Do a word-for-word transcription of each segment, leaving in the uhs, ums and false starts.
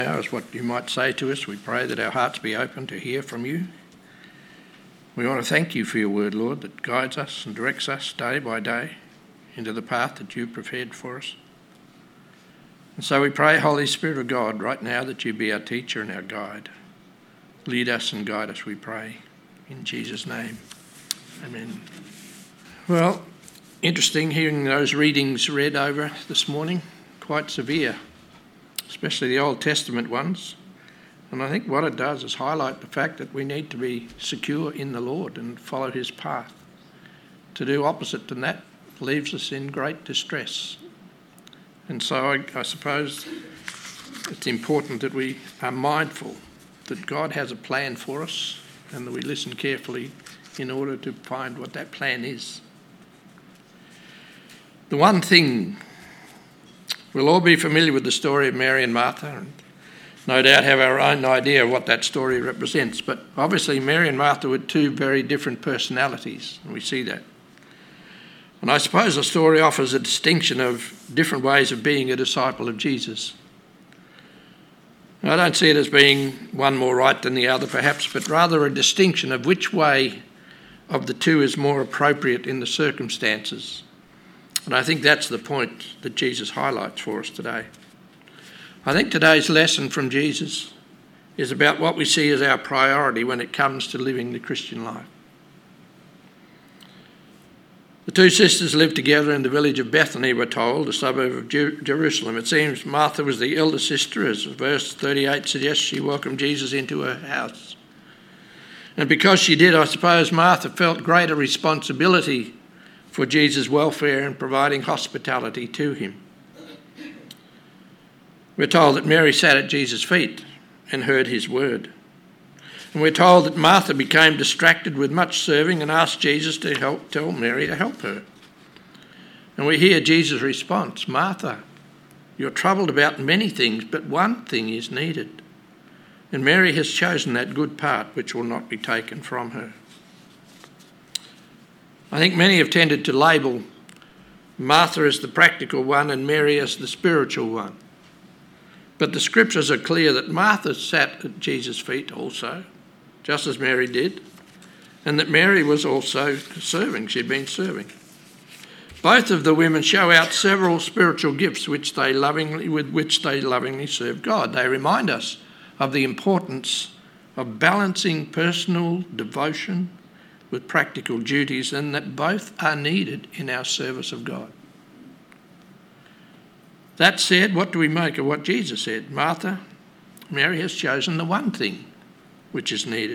Now is what you might say to us. We pray that our hearts be open to hear from you. We want to thank you for your word, Lord, that guides us and directs us day by day into the path that you've prepared for us. And so we pray, Holy Spirit of God, right now that you be our teacher and our guide. Lead us and guide us, we pray. In Jesus' name, amen. Well, interesting hearing those readings read over this morning. Quite severe, especially the Old Testament ones. And I think what it does is highlight the fact that we need to be secure in the Lord and follow his path. To do opposite than that leaves us in great distress. And so I, I suppose it's important that we are mindful that God has a plan for us and that we listen carefully in order to find what that plan is. The one thing, we'll all be familiar with the story of Mary and Martha and no doubt have our own idea of what that story represents. But obviously Mary and Martha were two very different personalities, and we see that. And I suppose the story offers a distinction of different ways of being a disciple of Jesus. I don't see it as being one more right than the other perhaps, but rather a distinction of which way of the two is more appropriate in the circumstances. And I think that's the point that Jesus highlights for us today. I think today's lesson from Jesus is about what we see as our priority when it comes to living the Christian life. The two sisters lived together in the village of Bethany, we're told, a suburb of Jer- Jerusalem. It seems Martha was the elder sister, as verse thirty-eight suggests. She welcomed Jesus into her house. And because she did, I suppose Martha felt greater responsibility for Jesus' welfare and providing hospitality to him. We're told that Mary sat at Jesus' feet and heard his word. And we're told that Martha became distracted with much serving and asked Jesus to help tell Mary to help her. And we hear Jesus' response, Martha, you're troubled about many things, but one thing is needed. And Mary has chosen that good part which will not be taken from her. I think many have tended to label Martha as the practical one and Mary as the spiritual one. But the scriptures are clear that Martha sat at Jesus' feet also, just as Mary did, and that Mary was also serving. She'd been serving. Both of the women show out several spiritual gifts which they lovingly, with which they lovingly serve God. They remind us of the importance of balancing personal devotion with practical duties, and that both are needed in our service of God. That said, what do we make of what Jesus said? Martha, Mary has chosen the one thing which is needed.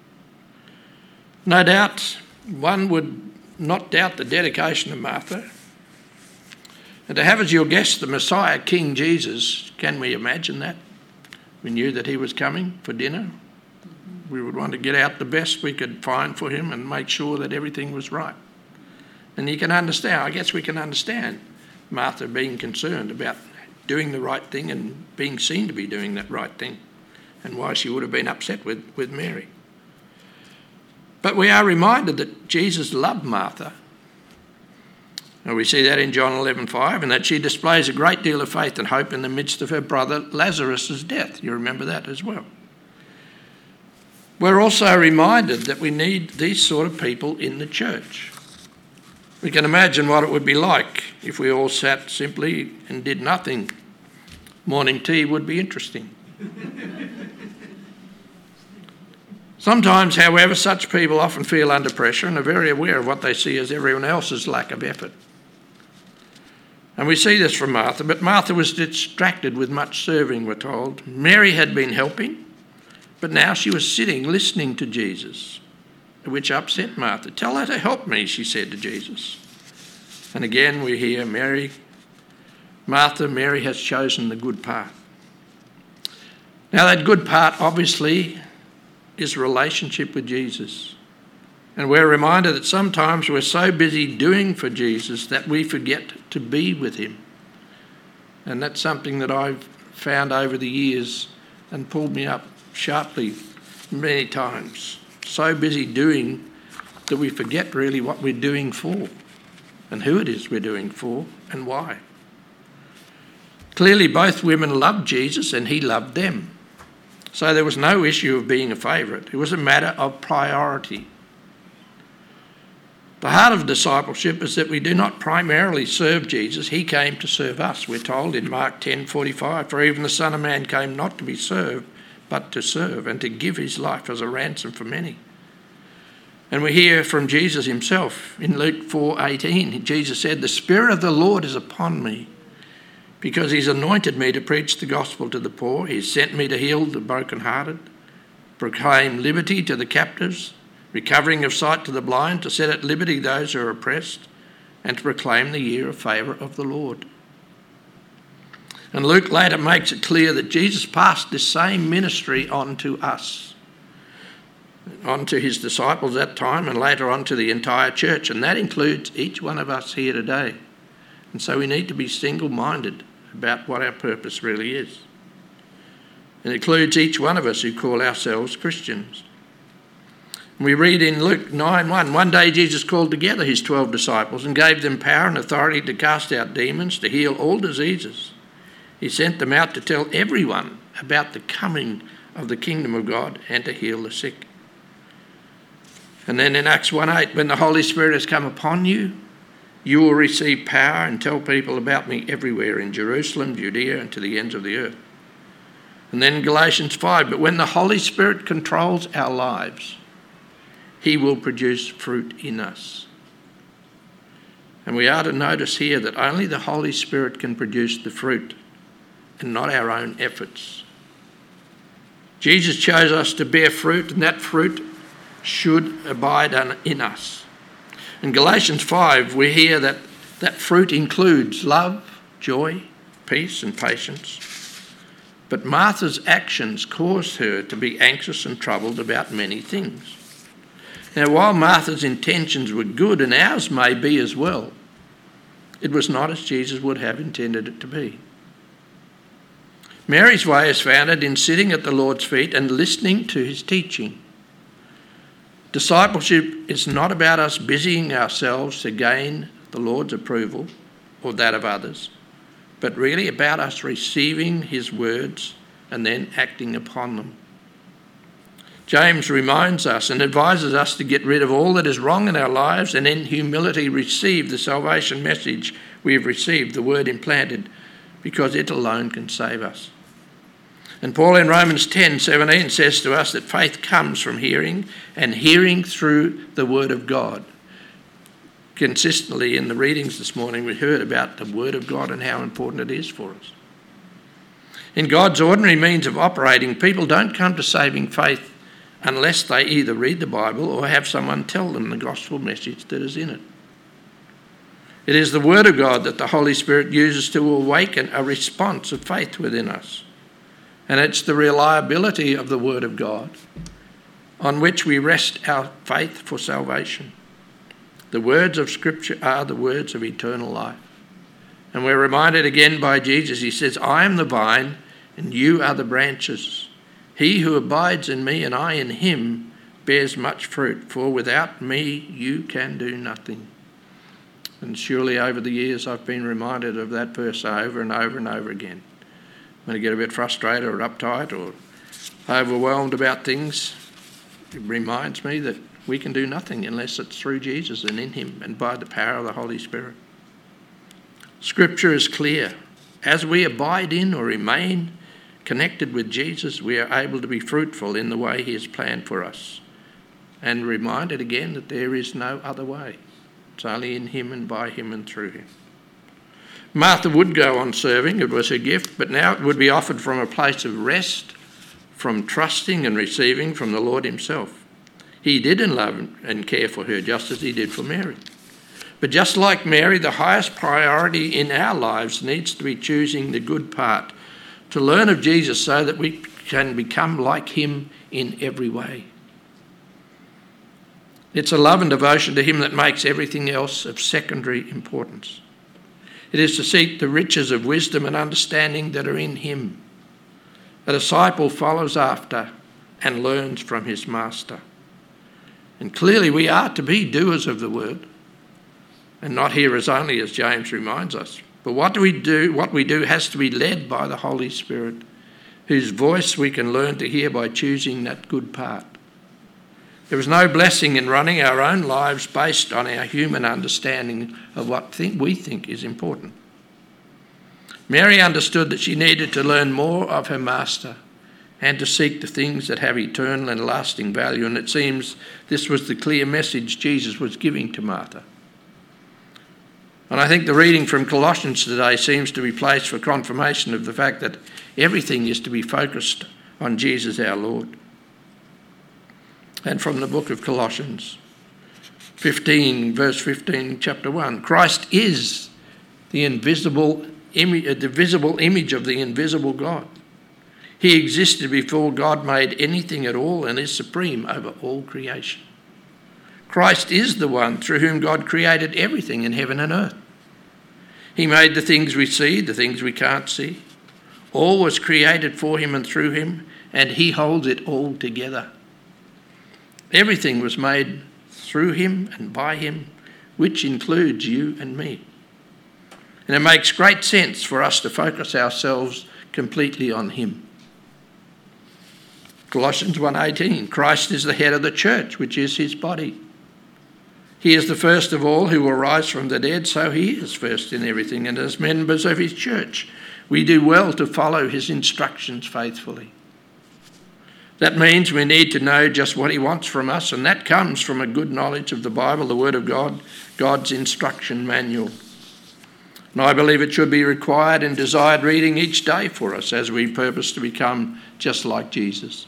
No doubt, one would not doubt the dedication of Martha. And to have as your guest the Messiah, King Jesus, can we imagine that? We knew that he was coming for dinner. We would want to get out the best we could find for him and make sure that everything was right. And you can understand, I guess we can understand Martha being concerned about doing the right thing and being seen to be doing that right thing, and why she would have been upset with, with Mary. But we are reminded that Jesus loved Martha. And we see that in John eleven five, and that she displays a great deal of faith and hope in the midst of her brother Lazarus' death. You remember that as well. We're also reminded that we need these sort of people in the church. We can imagine what it would be like if we all sat simply and did nothing. Morning tea would be interesting. Sometimes, however, such people often feel under pressure and are very aware of what they see as everyone else's lack of effort. And we see this from Martha, but Martha was distracted with much serving, we're told. Mary had been helping, but now she was sitting listening to Jesus, which upset Martha. Tell her to help me, she said to Jesus. And again we hear Mary, Martha, Mary has chosen the good part. Now that good part obviously is relationship with Jesus. And we're reminded that sometimes we're so busy doing for Jesus that we forget to be with him. And that's something that I've found over the years and pulled me up sharply many times. So busy doing that we forget really what we're doing for and who it is we're doing for and why. Clearly, both women loved Jesus and he loved them. So there was no issue of being a favourite. It was a matter of priority. The heart of discipleship is that we do not primarily serve Jesus. He came to serve us. We're told in Mark ten forty-five, for even the Son of Man came not to be served, but to serve and to give his life as a ransom for many. And we hear from Jesus himself in Luke four eighteen. Jesus said, the Spirit of the Lord is upon me, because he's anointed me to preach the gospel to the poor. He's sent me to heal the brokenhearted, proclaim liberty to the captives, recovering of sight to the blind, to set at liberty those who are oppressed, and to proclaim the year of favour of the Lord. And Luke later makes it clear that Jesus passed this same ministry on to us, on to his disciples at that time, and later on to the entire church, and that includes each one of us here today. And so we need to be single-minded about what our purpose really is. It includes each one of us who call ourselves Christians. We read in Luke nine one, one day Jesus called together his twelve disciples and gave them power and authority to cast out demons, to heal all diseases. He sent them out to tell everyone about the coming of the kingdom of God and to heal the sick. And then in Acts one eight, when the Holy Spirit has come upon you, you will receive power and tell people about me everywhere in Jerusalem, Judea, and to the ends of the earth. And then Galatians five, but when the Holy Spirit controls our lives, he will produce fruit in us. And we are to notice here that only the Holy Spirit can produce the fruit and not our own efforts. Jesus chose us to bear fruit, and that fruit should abide in us. In Galatians five, we hear that that fruit includes love, joy, peace, and patience. But Martha's actions caused her to be anxious and troubled about many things. Now, while Martha's intentions were good, and ours may be as well, it was not as Jesus would have intended it to be. Mary's way is founded in sitting at the Lord's feet and listening to his teaching. Discipleship is not about us busying ourselves to gain the Lord's approval or that of others, but really about us receiving his words and then acting upon them. James reminds us and advises us to get rid of all that is wrong in our lives and in humility receive the salvation message we have received, the word implanted, because it alone can save us. And Paul in Romans ten seventeen says to us that faith comes from hearing, and hearing through the word of God. Consistently in the readings this morning we heard about the word of God and how important it is for us. In God's ordinary means of operating, people don't come to saving faith unless they either read the Bible or have someone tell them the gospel message that is in it. It is the word of God that the Holy Spirit uses to awaken a response of faith within us. And it's the reliability of the word of God on which we rest our faith for salvation. The words of Scripture are the words of eternal life. And we're reminded again by Jesus, he says, I am the vine and you are the branches. He who abides in me and I in him bears much fruit, for without me you can do nothing. And surely over the years I've been reminded of that verse over and over and over again. When I get a bit frustrated or uptight or overwhelmed about things, it reminds me that we can do nothing unless it's through Jesus and in him and by the power of the Holy Spirit. Scripture is clear. As we abide in or remain connected with Jesus, we are able to be fruitful in the way he has planned for us. And reminded again that there is no other way. It's only in him and by him and through him. Martha would go on serving, it was her gift, but now it would be offered from a place of rest, from trusting and receiving from the Lord himself. He did love and care for her just as he did for Mary. But just like Mary, the highest priority in our lives needs to be choosing the good part, to learn of Jesus so that we can become like him in every way. It's a love and devotion to him that makes everything else of secondary importance. It is to seek the riches of wisdom and understanding that are in him. A disciple follows after and learns from his master. And clearly we are to be doers of the word and not hearers only, as James reminds us, But what do we do? What we do has to be led by the Holy Spirit, whose voice we can learn to hear by choosing that good part. There is no blessing in running our own lives based on our human understanding of what think we think is important. Mary understood that she needed to learn more of her Master and to seek the things that have eternal and lasting value, and it seems this was the clear message Jesus was giving to Martha. And I think the reading from Colossians today seems to be placed for confirmation of the fact that everything is to be focused on Jesus our Lord. And from the book of Colossians fifteen, verse fifteen, chapter one, Christ is the invisible image, the visible image of the invisible God. He existed before God made anything at all and is supreme over all creation. Christ is the one through whom God created everything in heaven and earth. He made the things we see, the things we can't see. All was created for him and through him, and he holds it all together. Everything was made through him and by him, which includes you and me. And it makes great sense for us to focus ourselves completely on him. Colossians one eighteen, Christ is the head of the church, which is his body. He is the first of all who will rise from the dead, so he is first in everything. And as members of his church, we do well to follow his instructions faithfully. That means we need to know just what he wants from us, and that comes from a good knowledge of the Bible, the Word of God, God's instruction manual. And I believe it should be required and desired reading each day for us as we purpose to become just like Jesus.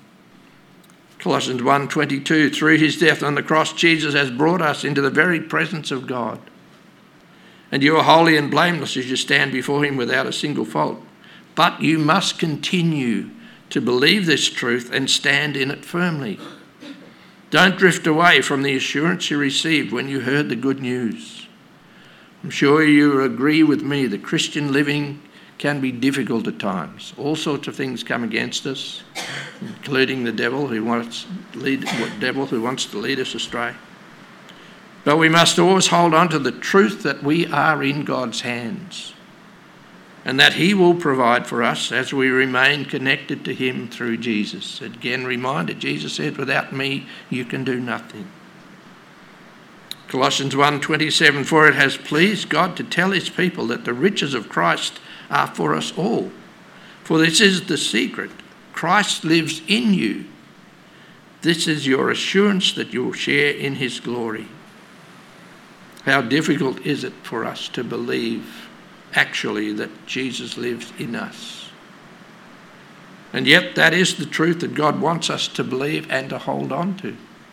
Colossians one twenty-two, through his death on the cross, Jesus has brought us into the very presence of God. And you are holy and blameless as you stand before him without a single fault. But you must continue to believe this truth and stand in it firmly. Don't drift away from the assurance you received when you heard the good news. I'm sure you agree with me that Christian living can be difficult at times. All sorts of things come against us, including the devil who wants lead, devil who wants to lead us astray. But we must always hold on to the truth that we are in God's hands and that he will provide for us as we remain connected to him through Jesus. Again, reminded, Jesus said, without me, you can do nothing. Colossians one twenty-seven, for it has pleased God to tell his people that the riches of Christ are for us all. For this is the secret. Christ lives in you. This is your assurance that you will share in his glory. How difficult is it for us to believe actually that Jesus lives in us? And yet that is the truth that God wants us to believe and to hold on to.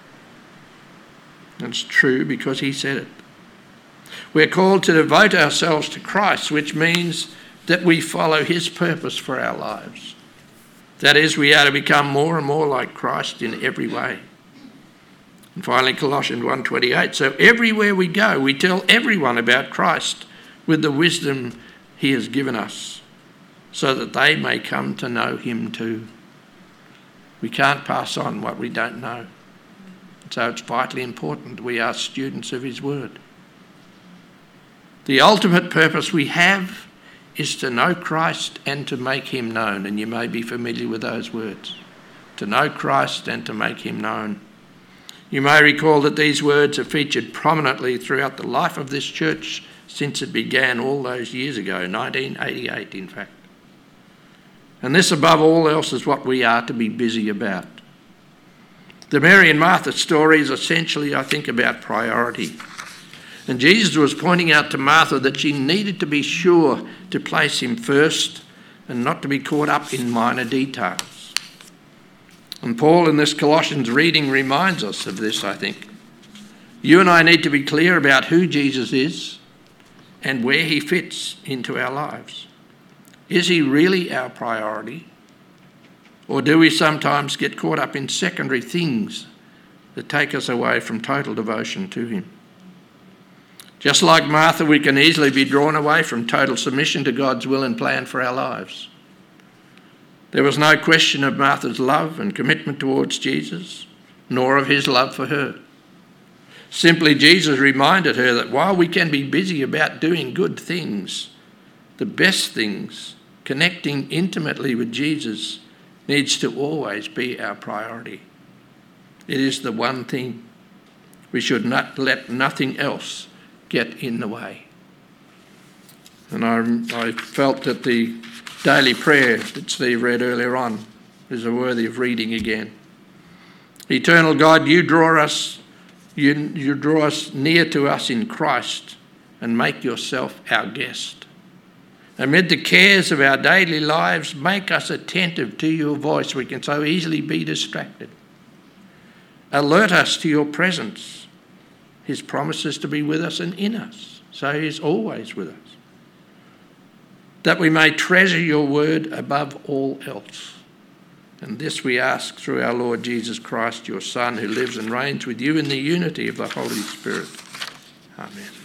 It's true because he said it. We're called to devote ourselves to Christ, which means that we follow his purpose for our lives. That is, we are to become more and more like Christ in every way. And finally, Colossians one twenty-eight, so everywhere we go, we tell everyone about Christ with the wisdom he has given us, so that they may come to know him too. We can't pass on what we don't know. So it's vitally important we are students of his word. The ultimate purpose we have is to know Christ and to make him known. And you may be familiar with those words. To know Christ and to make him known. You may recall that these words have featured prominently throughout the life of this church since it began all those years ago, nineteen eighty-eight in fact. And this above all else is what we are to be busy about. The Mary and Martha story is essentially, I think, about priority. And Jesus was pointing out to Martha that she needed to be sure to place him first and not to be caught up in minor details. And Paul in this Colossians reading reminds us of this, I think. You and I need to be clear about who Jesus is and where he fits into our lives. Is he really our priority? Or do we sometimes get caught up in secondary things that take us away from total devotion to him? Just like Martha, we can easily be drawn away from total submission to God's will and plan for our lives. There was no question of Martha's love and commitment towards Jesus, nor of his love for her. Simply, Jesus reminded her that while we can be busy about doing good things, the best things, connecting intimately with Jesus, needs to always be our priority. It is the one thing. We should not let nothing else get in the way. And I, I felt that the daily prayer that Steve read earlier on is worthy of reading again. Eternal God, you draw us, you, you draw us near to us in Christ and make yourself our guest. Amid the cares of our daily lives, make us attentive to your voice. We can so easily be distracted. Alert us to your presence. His promises to be with us and in us, so he is always with us. That we may treasure your word above all else. And this we ask through our Lord Jesus Christ, your Son, who lives and reigns with you in the unity of the Holy Spirit. Amen.